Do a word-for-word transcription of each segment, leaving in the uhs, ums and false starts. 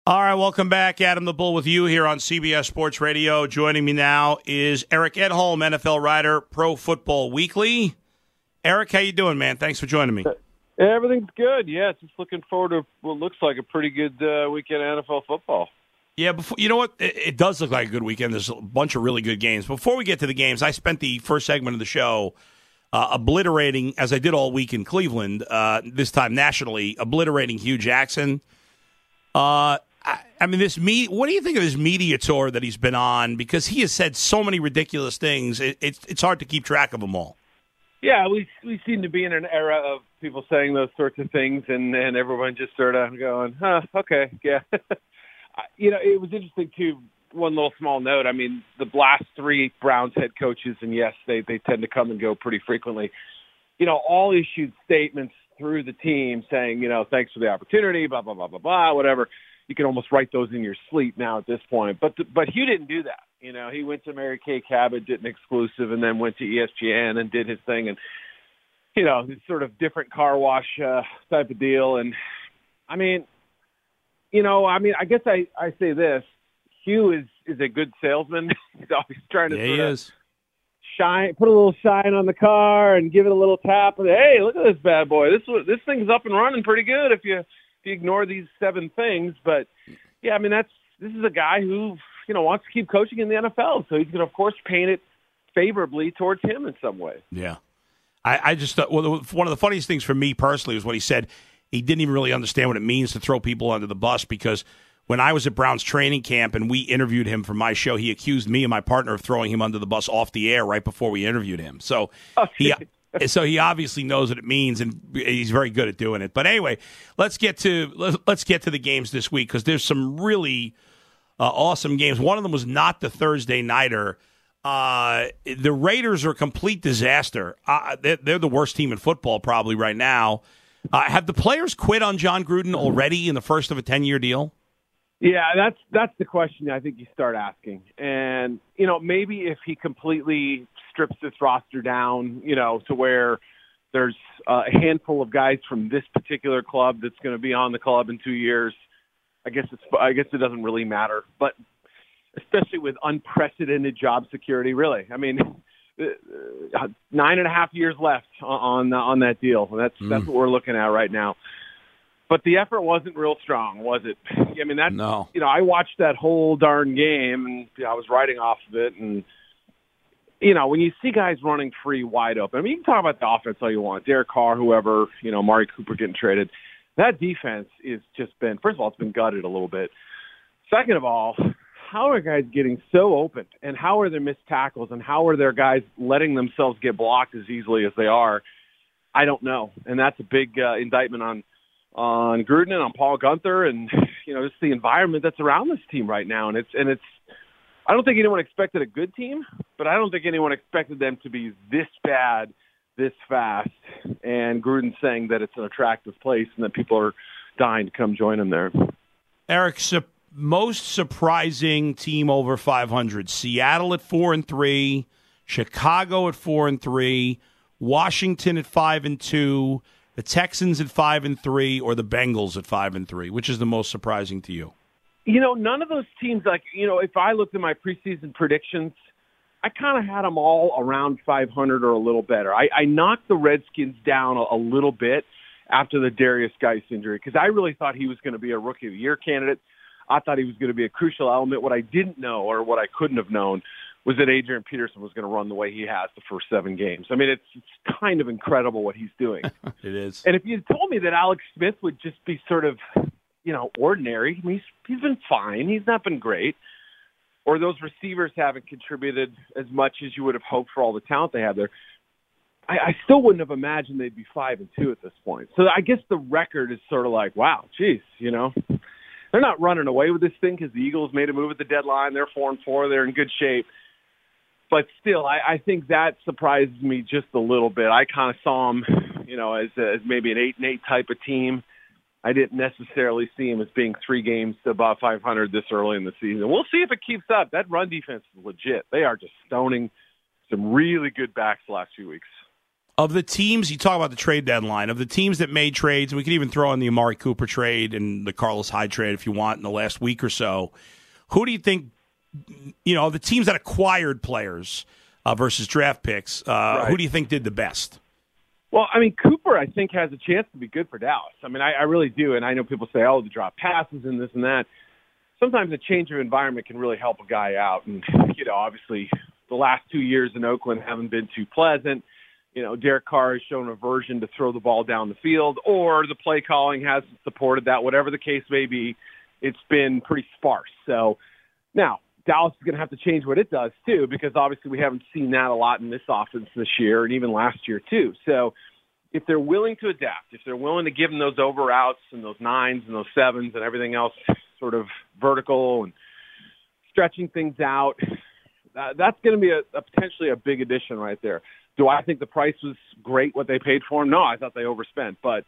All right, welcome back. Adam the Bull with you here on C B S Sports Radio. Joining me now is Eric Edholm, N F L writer, Pro Football Weekly. Eric, how you doing, man? Thanks for joining me. Everything's good. Yeah, just looking forward to what looks like a pretty good uh, weekend of N F L football. Yeah, before, you know what? It, it does look like a good weekend. There's a bunch of really good games. Before we get to the games, I spent the first segment of the show uh, obliterating, as I did all week in Cleveland, uh, this time nationally, obliterating Hugh Jackson. Uh I, I mean, this me. What do you think of this media tour that he's been on? Because he has said so many ridiculous things. It, it's it's hard to keep track of them all. Yeah, we we seem to be in an era of people saying those sorts of things, and, and everyone just sort of going, "Huh, okay, yeah." You know, it was interesting too. One little small note. I mean, the last three Browns head coaches, and yes, they they tend to come and go pretty frequently. You know, all issued statements through the team saying, you know, thanks for the opportunity, blah blah blah blah blah, whatever. You can almost write those in your sleep now at this point. But the, but Hugh didn't do that. You know, he went to Mary Kay Cabot, did an exclusive, and then went to E S P N and did his thing. And, you know, this sort of different car wash uh, type of deal. And, I mean, you know, I mean, I guess I, I say this. Hugh is, is a good salesman. He's always trying to yeah, sort he of is. shine, put a little shine on the car and give it a little tap. And, hey, look at this bad boy. This this thing's up and running pretty good if you – If you ignore these seven things. But, yeah, I mean, that's this is a guy who, you know, wants to keep coaching in the N F L. So he's going to, of course, paint it favorably towards him in some way. Yeah. I, I just thought, well, one of the funniest things for me personally was when he said he didn't even really understand what it means to throw people under the bus, because when I was at Brown's training camp and we interviewed him for my show, he accused me and my partner of throwing him under the bus off the air right before we interviewed him. So he... So he obviously knows what it means, and he's very good at doing it. But anyway, let's get to let's get to the games this week, because there's some really uh, awesome games. One of them was not the Thursday nighter. Uh, the Raiders are a complete disaster. Uh, they're, they're the worst team in football probably right now. Uh, have the players quit on John Gruden already in the first of a ten-year deal? Yeah, that's that's the question I think you start asking. And, you know, maybe if he completely strips this roster down, you know, to where there's uh, a handful of guys from this particular club that's going to be on the club in two years, I guess it's I guess it doesn't really matter. But especially with unprecedented job security, really. I mean, uh, nine and a half years left on on, on that deal. That's mm. that's what we're looking at right now. But the effort wasn't real strong, was it? I mean, that no. You know, I watched that whole darn game, and you know, I was writing off of it. And you know, when you see guys running free, wide open, I mean, you can talk about the offense all you want, Derek Carr, whoever, you know, Mari Cooper getting traded. That defense is just been, first of all, it's been gutted a little bit. Second of all, how are guys getting so open, and how are there missed tackles, and how are their guys letting themselves get blocked as easily as they are? I don't know, and that's a big uh, indictment on. on Gruden and on Paul Gunther, and you know, just the environment that's around this team right now. And it's and it's I don't think anyone expected a good team, but I don't think anyone expected them to be this bad, this fast. And Gruden saying that it's an attractive place and that people are dying to come join him there. Eric, su- most surprising team over five hundred: Seattle at four and three, Chicago at four and three, Washington at five and two. The Texans at five and three, or the Bengals at five and three? Which is the most surprising to you? You know, none of those teams. Like, you know, if I looked at my preseason predictions, I kind of had them all around five hundred or a little better. I, I knocked the Redskins down a, a little bit after the Darius Geis injury, because I really thought he was going to be a Rookie of the Year candidate. I thought he was going to be a crucial element. What I didn't know, or what I couldn't have known, was that Adrian Peterson was going to run the way he has the first seven games. I mean, it's, it's kind of incredible what he's doing. It is. And if you told me that Alex Smith would just be sort of, you know, ordinary, I mean, he's, he's been fine. He's not been great. Or those receivers haven't contributed as much as you would have hoped for all the talent they have there, I, I still wouldn't have imagined they'd be five and two at this point. So I guess the record is sort of like, wow, geez, you know. They're not running away with this thing because the Eagles made a move at the deadline. They're four and four. They're in good shape. But still, I, I think that surprises me just a little bit. I kind of saw them, you know, as, as maybe an eight and eight type of team. I didn't necessarily see them as being three games to about five hundred this early in the season. We'll see if it keeps up. That run defense is legit. They are just stoning some really good backs the last few weeks. Of the teams, you talk about the trade deadline, of the teams that made trades, and we can even throw in the Amari Cooper trade and the Carlos Hyde trade if you want in the last week or so, who do you think, you know, the teams that acquired players uh, versus draft picks, uh, right. who do you think did the best? Well, I mean, Cooper, I think, has a chance to be good for Dallas. I mean, I, I really do, and I know people say, oh, the drop passes and this and that. Sometimes a change of environment can really help a guy out, and, you know, obviously the last two years in Oakland haven't been too pleasant. You know, Derek Carr has shown aversion to throw the ball down the field, or the play calling hasn't supported that. Whatever the case may be, it's been pretty sparse. So now Dallas is going to have to change what it does too, because obviously we haven't seen that a lot in this offense this year and even last year too. So if they're willing to adapt, if they're willing to give them those over outs and those nines and those sevens and everything else sort of vertical and stretching things out, uh, that's going to be a, a potentially a big addition right there. Do I think the price was great, what they paid for him? No, I thought they overspent. But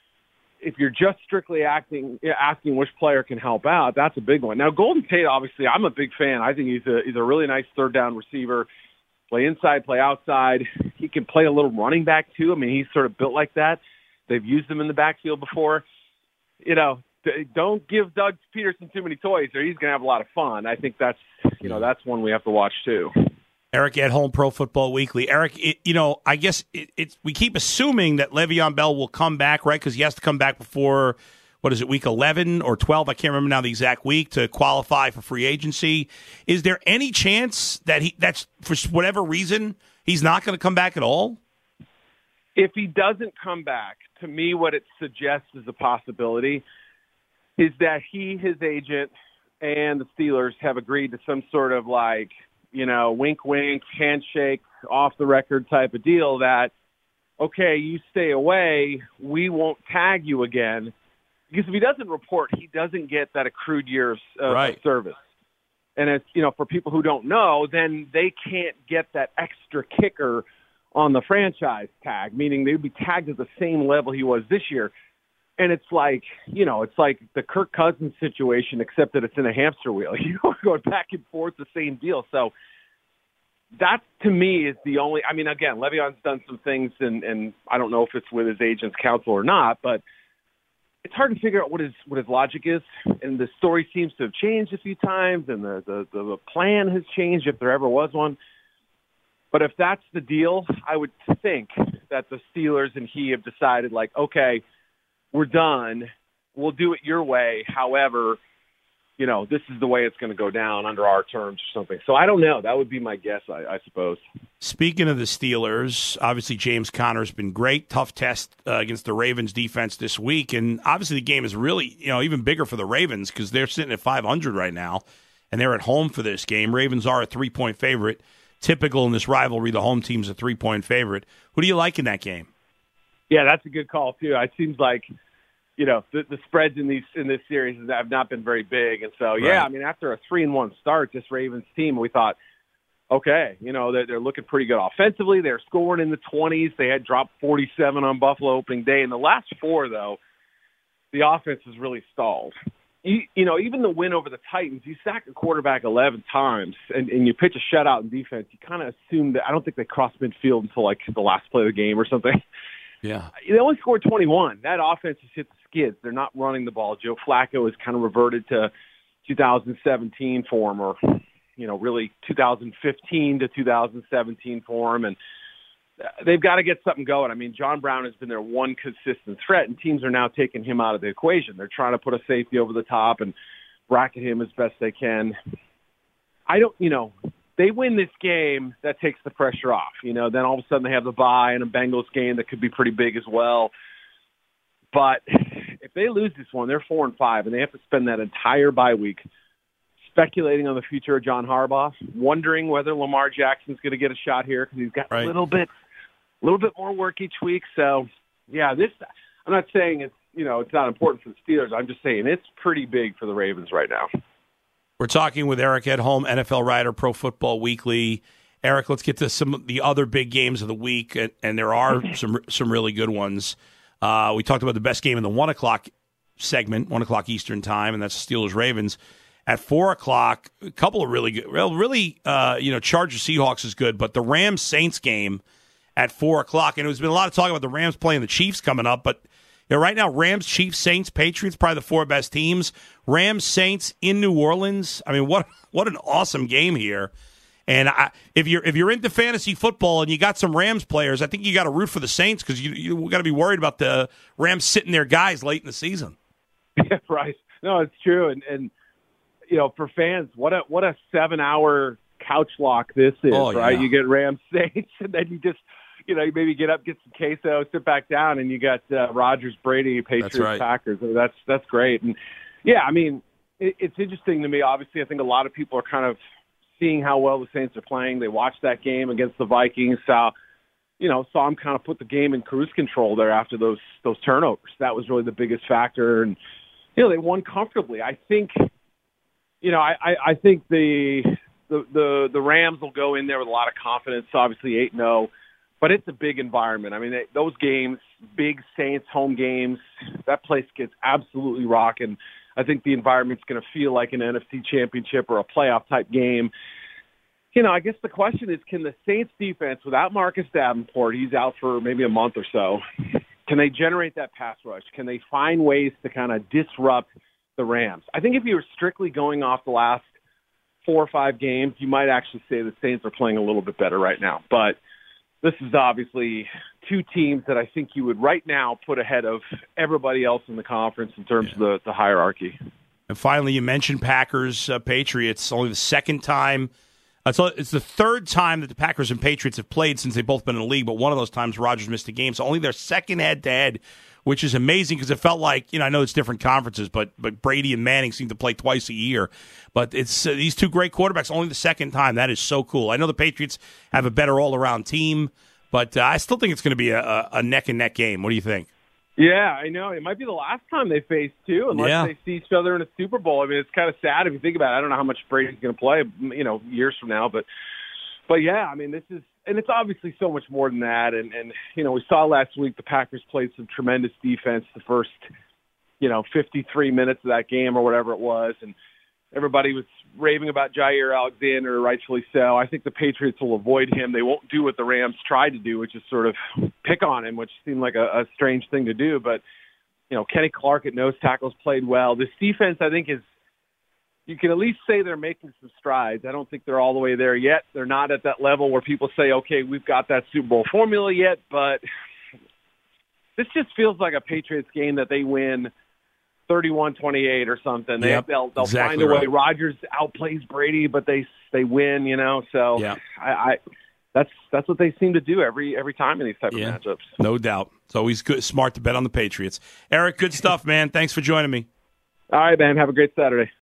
if you're just strictly acting, asking which player can help out, that's a big one. Now, Golden Tate, obviously, I'm a big fan. I think he's a, he's a really nice third-down receiver. Play inside, play outside. He can play a little running back, too. I mean, he's sort of built like that. They've used him in the backfield before. You know, don't give Doug Peterson too many toys, or he's going to have a lot of fun. I think that's, you know, that's one we have to watch, too. Eric Edholm, Pro Football Weekly. Eric, it, you know, I guess it, it's we keep assuming that Le'Veon Bell will come back, right? Because he has to come back before, what is it, week eleven or twelve? I can't remember now the exact week to qualify for free agency. Is there any chance that he that's for whatever reason he's not going to come back at all? If he doesn't come back, to me, what it suggests is a possibility is that he, his agent, and the Steelers have agreed to some sort of like, you know, wink, wink, handshake, off the record type of deal that, okay, you stay away, we won't tag you again. Because if he doesn't report, he doesn't get that accrued year of, uh, right. of service. And it's, you know, for people who don't know, then they can't get that extra kicker on the franchise tag, meaning they'd be tagged at the same level he was this year. And it's like, you know, it's like the Kirk Cousins situation, except that it's in a hamster wheel. You know, going back and forth, the same deal. So that, to me, is the only – I mean, again, Le'Veon's done some things, and, and I don't know if it's with his agent's counsel or not, but it's hard to figure out what his what his logic is. And the story seems to have changed a few times, and the, the, the plan has changed if there ever was one. But if that's the deal, I would think that the Steelers and he have decided, like, okay – we're done. We'll do it your way. However, you know, this is the way it's going to go down under our terms or something. So I don't know. That would be my guess, I, I suppose. Speaking of the Steelers, obviously James Conner's been great. Tough test uh, against the Ravens defense this week. And obviously the game is really, you know, even bigger for the Ravens because they're sitting at five hundred right now, and they're at home for this game. Ravens are a three-point favorite. Typical in this rivalry, the home team's a three-point favorite. Who do you like in that game? Yeah, that's a good call, too. It seems like, you know, the, the spreads in these in this series have not been very big. And so, yeah, right. I mean, after a three and one start, this Ravens team, we thought, okay, you know, they're, they're looking pretty good offensively. They're scoring in the twenties. They had dropped forty-seven on Buffalo opening day. In the last four, though, the offense has really stalled. You, you know, even the win over the Titans, you sack a quarterback eleven times and, and you pitch a shutout in defense, you kind of assume that – I don't think they crossed midfield until, like, the last play of the game or something. Yeah. They only scored twenty-one. That offense has hit the skids. They're not running the ball. Joe Flacco has kind of reverted to two thousand seventeen form, or, you know, really two thousand fifteen to two thousand seventeen form. And they've got to get something going. I mean, John Brown has been their one consistent threat, and teams are now taking him out of the equation. They're trying to put a safety over the top and bracket him as best they can. I don't, you know, they win this game, that takes the pressure off. You know, then all of a sudden they have the bye and a Bengals game that could be pretty big as well. But if they lose this one, they're four and five, and they have to spend that entire bye week speculating on the future of John Harbaugh, wondering whether Lamar Jackson's going to get a shot here because he's got right. a little bit, a little bit more work each week. So, yeah, this. I'm not saying it's you know it's not important for the Steelers. I'm just saying it's pretty big for the Ravens right now. We're talking with Eric Edholm, N F L writer, Pro Football Weekly. Eric, let's get to some of the other big games of the week, and, and there are some some really good ones. Uh, we talked about the best game in the one o'clock segment, one o'clock Eastern time, and that's Steelers-Ravens. At four o'clock, a couple of really good, well, really, uh, you know, Chargers-Seahawks is good, but the Rams-Saints game at four o'clock. And there's been a lot of talk about the Rams playing the Chiefs coming up, but you know, right now, Rams, Chiefs, Saints, Patriots, probably the four best teams. Rams, Saints in New Orleans. I mean, what what an awesome game here. And I, if you're if you're into fantasy football and you got some Rams players, I think you got to root for the Saints because you you got to be worried about the Rams sitting their guys late in the season. Yeah, right. No, it's true. And and you know, for fans, what a what a seven hour couch lock this is, oh, right? Yeah. You get Rams, Saints, and then you just. You know, you maybe get up, get some queso, sit back down, and you got uh, Rodgers, Brady, Patriots, right. Packers. I mean, that's that's great. And yeah, I mean, it, it's interesting to me. Obviously, I think a lot of people are kind of seeing how well the Saints are playing. They watched that game against the Vikings. Saw, you know, saw them kind of put the game in cruise control there after those those turnovers. That was really the biggest factor. And you know, they won comfortably. I think, you know, I I, I think the, the the the Rams will go in there with a lot of confidence. Obviously, eight and zero. But it's a big environment. I mean, they, those games, big Saints home games, that place gets absolutely rocking. I think the environment's going to feel like an N F C championship or a playoff type game. You know, I guess the question is, can the Saints defense, without Marcus Davenport, he's out for maybe a month or so, can they generate that pass rush? Can they find ways to kind of disrupt the Rams? I think if you were strictly going off the last four or five games, you might actually say the Saints are playing a little bit better right now. But this is obviously two teams that I think you would right now put ahead of everybody else in the conference in terms yeah. of the, the hierarchy. And finally, you mentioned Packers, uh, Patriots. Only the second time. Uh, so it's the third time that the Packers and Patriots have played since they've both been in the league, but one of those times Rodgers missed a game. So only their second head-to-head, which is amazing because it felt like, you know, I know it's different conferences, but but Brady and Manning seem to play twice a year. But it's uh, these two great quarterbacks, only the second time. That is so cool. I know the Patriots have a better all-around team, but uh, I still think it's going to be a, a, a neck-and-neck game. What do you think? Yeah, I know. It might be the last time they face, too, unless yeah. they see each other in a Super Bowl. I mean, it's kind of sad if you think about it. I don't know how much Brady's going to play, you know, years from now. But, but yeah, I mean, this is – and it's obviously so much more than that. And, and, you know, we saw last week the Packers played some tremendous defense the first, you know, fifty-three minutes of that game or whatever it was. And everybody was raving about Jair Alexander, rightfully so. I think the Patriots will avoid him. They won't do what the Rams tried to do, which is sort of pick on him, which seemed like a, a strange thing to do. But, you know, Kenny Clark at nose tackles played well. This defense, I think, is – you can at least say they're making some strides. I don't think they're all the way there yet. They're not at that level where people say, okay, we've got that Super Bowl formula yet, but this just feels like a Patriots game that they win thirty-one twenty-eight or something. They, yep, they'll they'll exactly find a way. right. Rodgers outplays Brady, but they they win, you know. So yep. I, I that's that's what they seem to do every every time in these type yeah, of matchups. No doubt. It's always good, smart to bet on the Patriots. Eric, good stuff, man. Thanks for joining me. All right, man. Have a great Saturday.